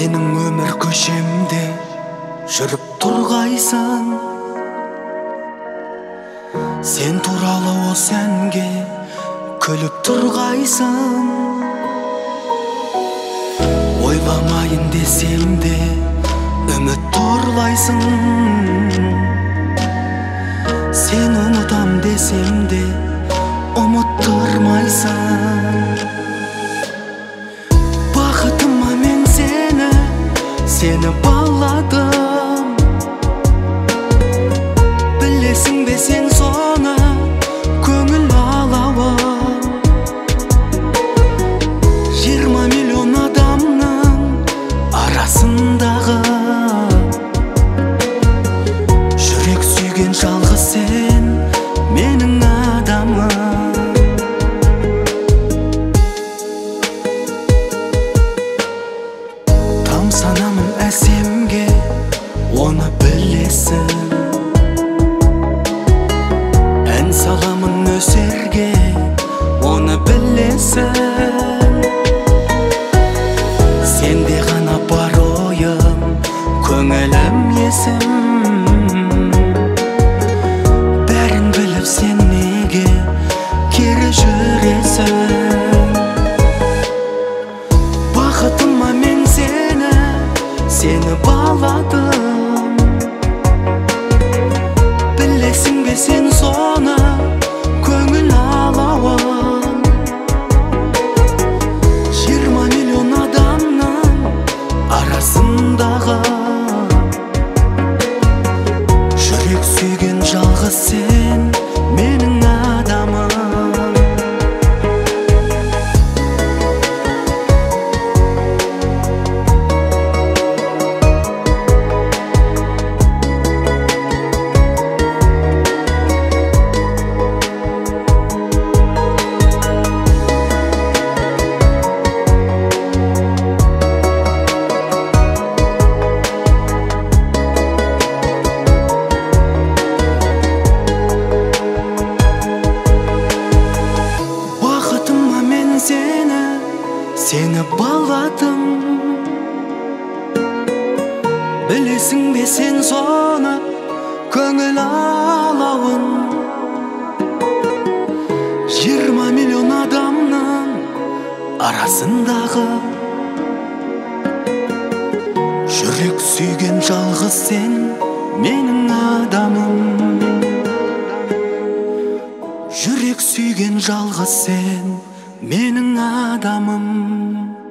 Менің өмір көшемде жүріп тұрғайсың. Сен туралы осы әнге күліп тұрғайсың. Ойламайын десем де үміт торлайсың. Сен ұмытам десем де ұмыттырмайсың. Бақытыма мен сені баладым. Білесің бе сен соны көңіл алауы. 20 миллион адамның арасындағы жүрек сүйген жалғыз сен менің адамым. Тамсанамын әсемге, оны білесің. Ән саламын өсерге, оны білесің. Сенде ғана бар ойым, көңілім есім. Бәрін біліп сен неге кері жүресің? Бақытыма мен сені баладым. Білесің бе сен соны көңіл алауын. 20 миллион адамның арасындағы жүрек сүйген жалғыз сен менің адамым. Сені баладым. Білесің бе сен соны көңіл алауын. 20 миллион адамның арасындағы жүрек сүйген жалғыз сен менің адамым. Жүрек сүйген жалғыз сен менің адамым.